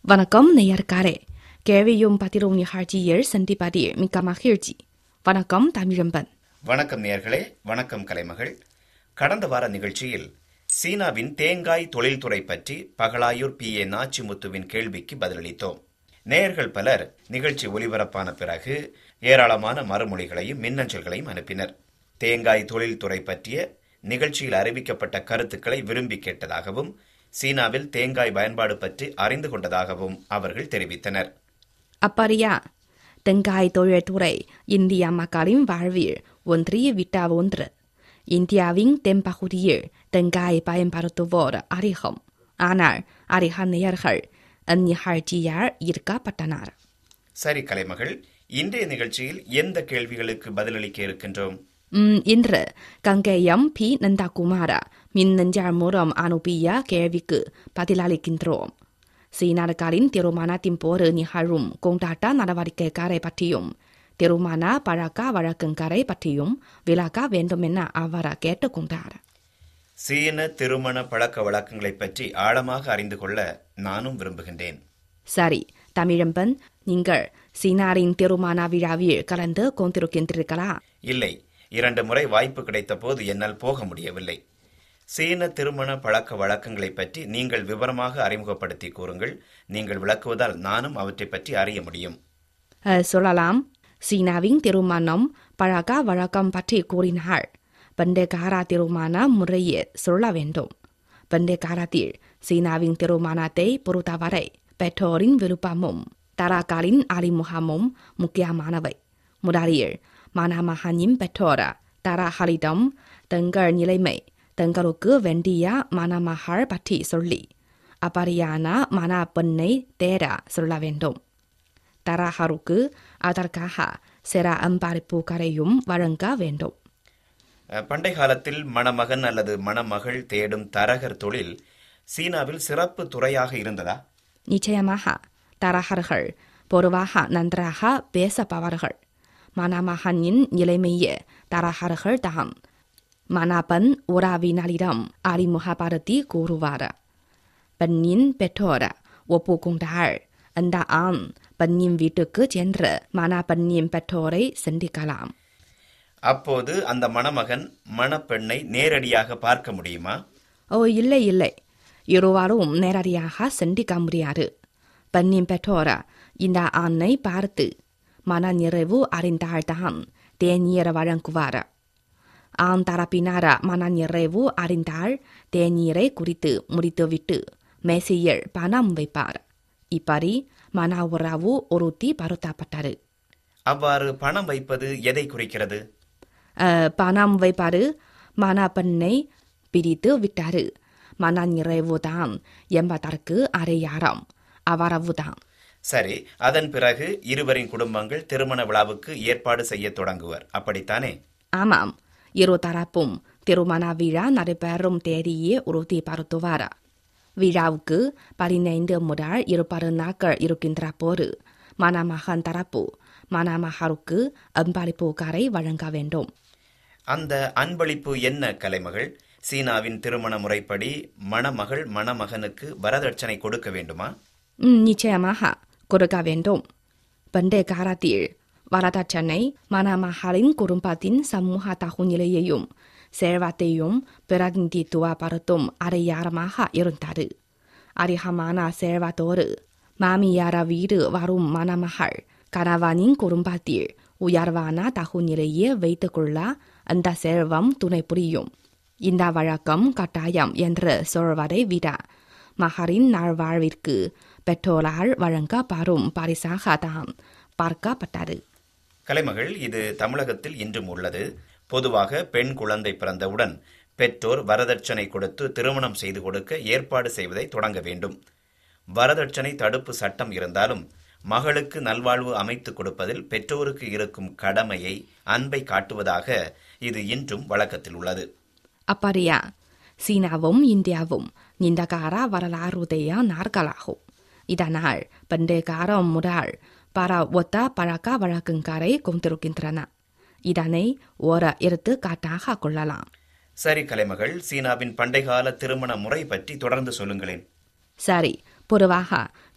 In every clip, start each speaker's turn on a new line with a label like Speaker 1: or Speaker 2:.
Speaker 1: வணக்கம் நேயர்களே, கேள்வியும் பதிலும் நிகழ்ச்சியில் சந்திப்பதில் மிக்க மகிழ்ச்சி. வணக்கம் தமிழம்பன்.
Speaker 2: வணக்கம் நேயர்களே, வணக்கம் கலைமகள். கடந்த வார நிகழ்ச்சியில் சீனாவின் தேங்காய் தொழில்துறை பற்றி பகலாயூர் PA நாச்சிமுத்துவின் கேள்விக்கு பதிலளித்தோம். நேயர்கள் பலர் நிகழ்ச்சி ஒலிபரப்பான பிறகு ஏராளமான மறுமொழிகளையும் மின்னஞ்சல்களையும் அனுப்பினர். தேங்காய் தொழில்துறை பற்றிய நிகழ்ச்சியில் அறிவிக்கப்பட்ட கருத்துக்களை விரும்பி கேட்டதாகவும் சீனாவில் தேங்காய் பயன்பாடு பற்றி அறிந்து கொண்டதாகவும் அவர்கள் தெரிவித்தனர்.
Speaker 1: அப்படியா? தேங்காய் தொழில்துறை இந்திய மக்களின் வாழ்வில் ஒன்றிவிட்ட ஒன்று. இந்தியாவின் தென்பகுதியில் தேங்காய் பயன்படுத்துவோர் அதிகம். ஆனால் அதிக நேயர்கள் அந்நிகழ்ச்சியால் ஈர்க்கப்பட்டனர்.
Speaker 2: சரி கலைமகள், இன்றைய நிகழ்ச்சியில் எந்த கேள்விகளுக்கு பதிலளிக்க இருக்கின்றோம்?
Speaker 1: இன்று கங்கேயம் P. நந்தகுமார மின்னஞ்சல் மூலம் அனுப்பிய கேள்விக்கு பதிலளிக்கின்றோம். சீனர்களின் திருமணத்தின் போது நிகழும் கொண்டாட்ட நடவடிக்கைகளை பற்றியும் திருமண பழக்க வழக்கங்களை பற்றியும் விளக்க வேண்டுமென அவர் கேட்டுக்கொண்டார்.
Speaker 2: சீன திருமண பழக்க வழக்கங்களை பற்றி ஆழமாக அறிந்து கொள்ள நானும் விரும்புகின்றேன்.
Speaker 1: சரி தமிழம்பன், நீங்கள் சீனாரின் திருமண விழாவில் கலந்து கொண்டிருக்கின்றீர்களா?
Speaker 2: இல்லை, 2 முறை வாய்ப்பு கிடைத்த போது என்னால் போக முடியவில்லை. சீன திருமண பழக்க வழக்கங்களை பற்றி நீங்கள் விவரமாக அறிமுகப்படுத்தி கூறுங்கள். நீங்கள் விளக்குவதால் நானும் அவற்றை பற்றி அறிய முடியும்.
Speaker 1: சொல்லலாம். சீனாவின் திருமணம் பழக்க வழக்கம் பற்றி கூறினாள். பண்டைய கால திருமண முறையை சொல்ல வேண்டும். பண்டைய காலத்தில் சீனாவின் திருமணத்தை பொறுத்தவரை பெற்றோரின் விருப்பமும் தரகாலின் அறிமுகமும் முக்கியமானவை. முதலில் மணமகனின் பெற்றோர் தரகாலிடம் தங்கள் நிலைமை, தங்களுக்கு வேண்டிய மணமகள் பற்றி சொல்லி அப்படியான மணப்பெண்ணை தேட சொல்ல வேண்டும். தரகருக்கு அதற்காக சில அன்பளிப்புகளையும் வழங்க வேண்டும்.
Speaker 2: பண்டை காலத்தில் மணமகன் அல்லது மணமகள் தேடும் தரகர் தொழில் சீனாவில் சிறப்பு துறையாக இருந்ததா?
Speaker 1: நிச்சயமாக. தரகர்கள் பொதுவாக நன்றாக பேசப்பவர்கள். மணமகனின் நிலைமையே தரகர்கள் தான் மணப்பெண் உறவினரிடம் அறிமுகப்படுத்தி கூறுவார். பெண்ணின் பெற்றோர் ஒப்புக்கொண்டால் அந்த ஆண் பெண்ணின் வீட்டுக்கு சென்று மணப்பெண்ணின் பெற்றோரை சந்திக்கலாம்.
Speaker 2: அப்போது அந்த மணமகன் மணப்பெண்ணை நேரடியாக பார்க்க முடியுமா?
Speaker 1: இல்லை இல்லை, இருவரும் நேரடியாக சந்திக்க முடியாது. பெண்ணின் பெற்றோர் இந்த ஆணை பார்த்து மன நிறைவு அறிந்தால்தான் தேநீர் வழங்குவார். ஆண் தரப்பினர் மன நிறைவு அறிந்தால் தேநீரை குறித்து முடித்துவிட்டு மேசையில் பணம் வைப்பார். இப்படி மன உறவு உறுதிப்படுத்தப்பட்டது.
Speaker 2: அவ்வாறு பணம் வைப்பது எதை குறிக்கிறது?
Speaker 1: பணம் வைப்பது மணப்பெண்ணை பிரித்து விட்டாரு. மன நிறைவுதான் என்பதற்கு அடையாளம் அவ்வளவுதான்.
Speaker 2: சரி, அதன் பிறகு இருவரின் குடும்பங்கள் திருமண விழாவுக்கு ஏற்பாடு செய்ய தொடங்குவர், அப்படித்தானே?
Speaker 1: ஆமாம். இரு தரப்பும் திருமண விழா நடைபெறும் தேதியை உறுதிப்படுத்துவார். விழாவுக்கு 15 முதல் 20 நாட்கள் இருக்கின்ற போது மணமகன் தரப்பு மணமகளுக்கு அன்பளிப்புகளை வழங்க வேண்டும்.
Speaker 2: அந்த அன்பளிப்பு என்ன கலைமகள்? சீனாவின் திருமண முறைப்படி மணமகள் மணமகனுக்கு வரதட்சணை கொடுக்க வேண்டுமா?
Speaker 1: நிச்சயமாக கொடுக்க வேண்டும். பண்டைய காலத்தில் வரதட்சணை மணமகளின் குடும்பத்தின் சமூக தகுநிலையையும் செல்வத்தையும் பிரதிநிதித்துவப்படுத்தும் அடையாளமாக இருந்தது. அதிகமான செல்வத்தோடு மாமியார் வீடு வரும் மணமகள் கணவனின் குடும்பத்தில் உயர்வான தகுநிலையை வைத்துக் கொள்ள அந்த செல்வம் துணை புரியும். இந்த வழக்கம் கட்டாயம் என்று சொல்வதை விட மகளின் நல்வாழ்விற்கு பெற்றோரால் வழங்கப்படும் பரிசாக தான் பார்க்கப்பட்டது.
Speaker 2: கலைமகள், இது தமிழகத்தில் இன்றும் உள்ளது. பொதுவாக பெண் குழந்தை பிறந்தவுடன் பெற்றோர் வரதட்சணை கொடுத்து திருமணம் செய்து கொடுக்க ஏற்பாடு செய்வதை தொடங்க வேண்டும். வரதட்சணை தடுப்பு சட்டம் இருந்தாலும் மகளுக்கு நல்வாழ்வு அமைத்துக் கொடுப்பதில் பெற்றோருக்கு இருக்கும் கடமையை, அன்பை காட்டுவதாக இது இன்றும் வழக்கத்தில் உள்ளது.
Speaker 1: அப்படியா? சீனாவும் இந்தியாவும் நீண்டகால வரலாறுடைய நாடுகளாகும். இதனால் பண்டைய காலம் முதல் பல ஒத்த பழக்க வழக்கங்களை கொண்டிருக்கின்றன. இதனை ஒரு எடுத்துக்காட்டாக கொள்ளலாம்.
Speaker 2: சரி கலைமகள், சீனாவின் பண்டைகால திருமண முறை பற்றி தொடர்ந்து சொல்லுங்களேன்.
Speaker 1: சரி, பொதுவாக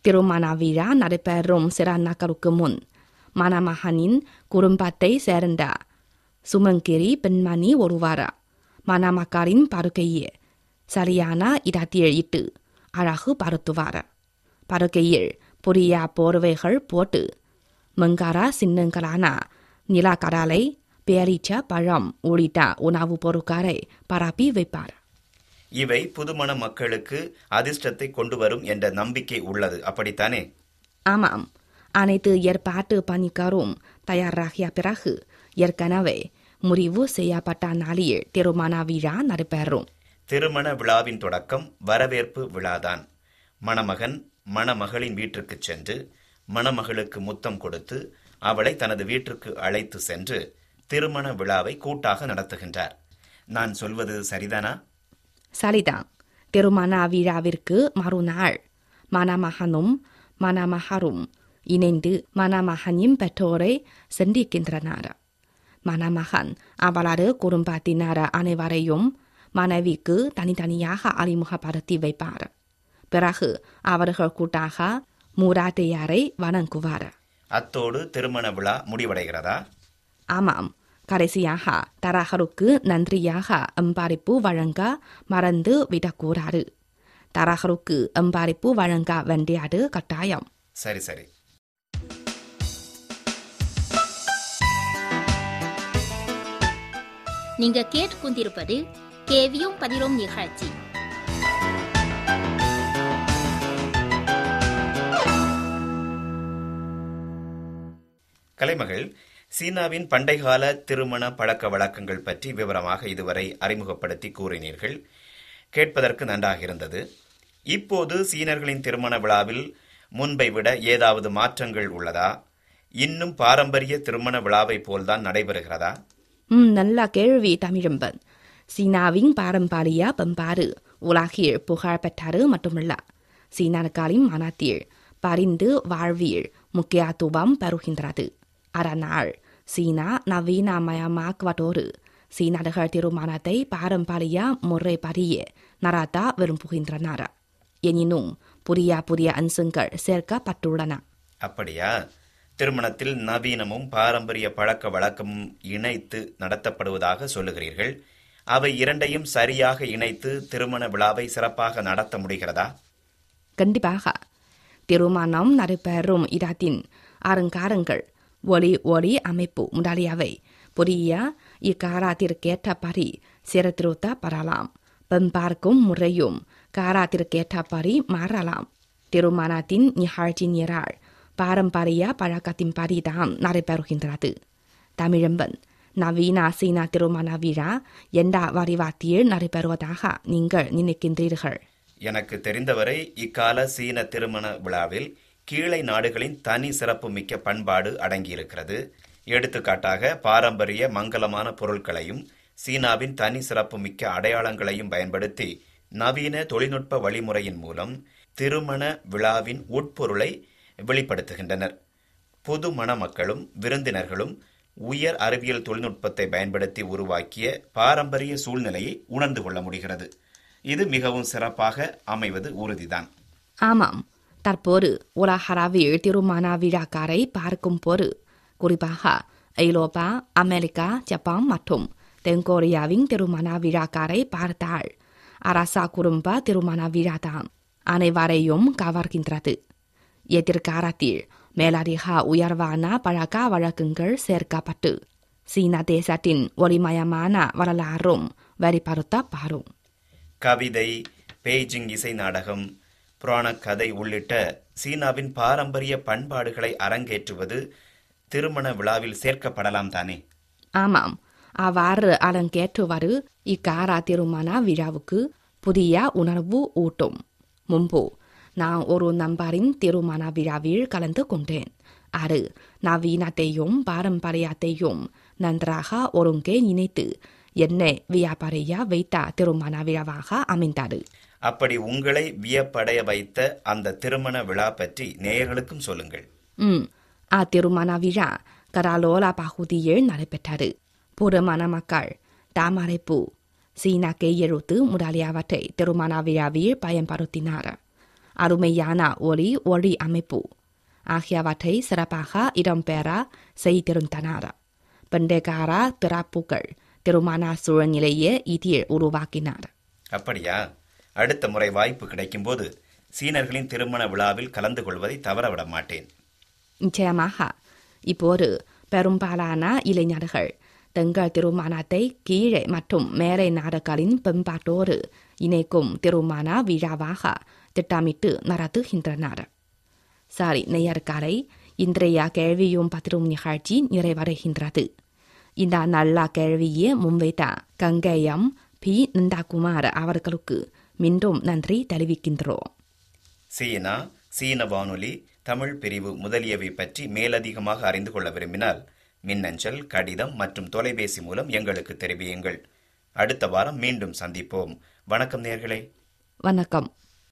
Speaker 1: திருமண விழா நடைபெறும் சில நாட்களுக்கு முன் மணமகனின் குடும்பத்தை சேர்ந்த சுமங்கிரி பெண்மணி ஒருவர் மணமக்களின் படுக்கையில் சரியான இடத்தில் இட்டு அழகு படுத்துவார். படுக்கையில் புதிய போர்வைகள் போட்டு மங்கார சின்னங்களான நிலக்கடலை, பேரீச்ச பழம் உள்ளிட்ட உணவுப் பொருட்களை பரப்பி வைப்பார்.
Speaker 2: இவை புதுமண மக்களுக்கு அதிர்ஷ்டத்தை கொண்டு வரும் என்ற நம்பிக்கை உள்ளது, அப்படித்தானே?
Speaker 1: ஆமாம். அனைத்து ஏற்பாட்டு பணிகளும் தயாராகிய பிறகு ஏற்கனவே முடிவு செய்யப்பட்ட நாளில் திருமண விழா நடைபெறும்.
Speaker 2: திருமண விழாவின் தொடக்கம் வரவேற்பு விழாதான். மணமகன் மணமகளின் வீட்டிற்கு சென்று மணமகளுக்கு முத்தம் கொடுத்து அவளை தனது வீட்டிற்கு அழைத்து சென்று திருமண விழாவை கூட்டாக நடத்துகின்றார். நான் சொல்வது சரிதானா?
Speaker 1: சரிதான். திருமண விழாவிற்கு மறுநாள் மணமகனும் மணமகளும் இணைந்து மணமகனின் பெற்றோரை சந்திக்கின்றனர். மணமகன் அவளது குடும்பத்தினர் அனைவரையும் மனைவிக்கு தனித்தனியாக அறிமுகப்படுத்தி வைப்பார். பிறகு அவர்கள் கூட்டாக மூதாதையரை வணங்குவார்.
Speaker 2: அத்தோடு திருமண விழா முடிவடைகிறதா?
Speaker 1: ஆமாம். கடைசியாக தரகருக்கு நன்றியாக அம்பாரிப்பு வழங்க மறந்து விடக்கூடாது. தரகருக்கு அம்பாரிப்பு வழங்க வேண்டியது கட்டாயம்.
Speaker 2: சரி சரி.
Speaker 3: நீங்க கேட்டுக்கொண்டிருப்பது கேவியும் பதிலும் நிகழ்ச்சி.
Speaker 2: கலைமகள், சீனாவின் பண்டைகால திருமண பழக்க வழக்கங்கள் பற்றி விவரமாக இதுவரை அறிமுகப்படுத்தி கூறினீர்கள். கேட்பதற்கு நன்றாக இருந்தது. இப்போது சீனர்களின் திருமண விழாவில் முன்பை விட ஏதாவது மாற்றங்கள் உள்ளதா? இன்னும் பாரம்பரிய திருமண விழாவை போல்தான் நடைபெறுகிறதா?
Speaker 1: நல்ல கேள்வி தமிழம்பன். சீனாவின் பாரம்பரிய பண்பாடு உலகில் புகழ் பெற்றது மட்டுமல்ல, சீனர்களின் மனத்தில் பரிந்து வாழ்வில் முக்கியத்துவம் பெறுகின்றது. அதனால் சீனா நவீனமயமாக்குவதோடு சீனர்கள் திருமணத்தை பாரம்பரிய முறைப்படியே நடத்த விரும்புகின்றனர். எனினும் புதிய புதிய அம்சங்கள் சேர்க்கப்பட்டுள்ளன.
Speaker 2: அப்படியா? திருமணத்தில் நவீனமும் பாரம்பரிய பழக்க வழக்கமும் இணைத்து நடத்தப்படுவதாக சொல்லுகிறீர்கள். அவை இரண்டையும் சரியாக இணைத்து திருமண விழாவை சிறப்பாக நடத்த முடிகிறதா?
Speaker 1: கண்டிப்பாக. திருமணம் நடைபெறும் இடத்தின் அலங்காரங்கள், ஒளி அமைப்பு முதலியவை புதிய இக்காலத்திற்கேற்றபடி சீர்திருத்தப்படலாம். பண்பார்க்கும் முறையும் காலத்திற்கேற்றபடி மாறலாம். திருமணத்தின் நிகழ்ச்சி நிரல் பாரம்பரிய பழக்கத்தின்படிதான் நடைபெறுகின்றது. தமிழம்பன், நவீன சீன திருமண விழா எந்த வடிவத்தில் நடைபெறுவதாக நீங்கள் நினைக்கின்றீர்கள்?
Speaker 2: எனக்கு தெரிந்தவரை இக்கால சீன திருமண விழாவில் கீழை நாடுகளின் தனி சிறப்பு மிக்க பண்பாடு அடங்கியிருக்கிறது. எடுத்துக்காட்டாக பாரம்பரிய மங்களமான பொருட்களையும் சீனாவின் தனி சிறப்பு மிக்க அடையாளங்களையும் பயன்படுத்தி நவீன தொழில்நுட்ப வழிமுறையின் மூலம் திருமண விழாவின் உட்பொருளை வெளிப்படுத்துகின்றனர். புது மணமக்களும் விருந்தினர்களும் உயர் அறிவியல் தொழில்நுட்பத்தை பயன்படுத்தி உருவாக்கிய பாரம்பரிய சூழ்நிலையை உணர்ந்து கொள்ள முடிகிறது. இது மிகவும் சிறப்பாக அமைவது உறுதிதான்.
Speaker 1: ஆமாம். தற்போது உலகளவில் திருமண விழாக்களை பார்க்கும் போது குறிப்பாக ஐரோப்பா, அமெரிக்கா, ஜப்பான் மற்றும் தென்கொரியாவின் திருமண விழாக்களை பார்த்தால் அரச குடும்ப திருமண விழாதான் அனைவரையும் கவர்கின்றது. எதிர்காலத்தில் மேலதிக உயர்வான பழக்க வழக்கங்கள் சேர்க்கப்பட்டு சீன தேசத்தின் ஒளிமயமான வரலாறும் வெளிப்படுத்தப்படும்.
Speaker 2: கவிதை, பெய்ஜிங் இசை நாடகம், புராண கதை உள்ளிட்ட சீனாவின் பாரம்பரிய பண்பாடுகளை அரங்கேற்றுவது திருமண விழாவில் சேர்க்கப்படலாம் தானே?
Speaker 1: ஆமாம். அவ்வாறு அரங்கேற்றுவது இக்கால திருமண விழாவுக்கு புதிய உணர்வு ஊட்டும். முன்பு நான் ஒரு நண்பரின் திருமண விழாவில் கலந்து கொண்டேன். அது நவீனத்தையும் பாரம்பரியத்தையும் நன்றாக ஒருங்கே இணைத்து என்னை வியப்படைய வைத்த திருமண விழாவாக அமைந்தது.
Speaker 2: அப்படி உங்களை வியப்படைய வைத்த அந்த திருமண விழா பற்றி நேயர்களுக்கும் சொல்லுங்கள்.
Speaker 1: அத்திருமண விழா கராலோலா பகுதியில் நடைபெற்றது. புதுமண மக்கள் தாமரைப்பூ, சீன கையெழுத்து முதலியவற்றை திருமண விழாவில் பயன்படுத்தினார். அருமையான ஒளி அமைப்பு ஆகியவற்றை சிறப்பாக இடம்பெற செய்திருந்தனர். பண்டைக்கார திறப்புகள் திருமண சூழ்நிலையை இதில் உருவாக்கினார்.
Speaker 2: அப்படியா? அடுத்த முறை வாய்ப்பு கிடைக்கும்போது சீனர்களின் திருமண விழாவில் கலந்து கொள்வதை தவறவிட மாட்டேன்.
Speaker 1: நிச்சயமாக. இப்போது பெரும்பாலான இளைஞர்கள் தங்கள் திருமணத்தை கீழே மற்றும் மேலை நாடுகளின் பண்பாட்டோடு இணைக்கும் திருமண விழாவாக திட்டமிட்டு நடத்துகின்றனர். சரி நேயர்களே, இன்றைய கேள்வியும் பதிலும் நிகழ்ச்சி நிறைவடைகின்றது. இந்த நல்ல கேள்வியை முன்வைத்த கங்கையம் பி. நந்தாகுமார் அவர்களுக்கு மீண்டும் நன்றி தெரிவிக்கின்றோம்.
Speaker 2: சீன வானொலி தமிழ் பிரிவு முதலியவை பற்றி மேலதிகமாக அறிந்து கொள்ள விரும்பினால் மின்னஞ்சல், கடிதம் மற்றும் தொலைபேசி மூலம் எங்களுக்கு தெரிவியுங்கள். அடுத்த வாரம் மீண்டும் சந்திப்போம். வணக்கம் நேயர்களே.
Speaker 1: வணக்கம்.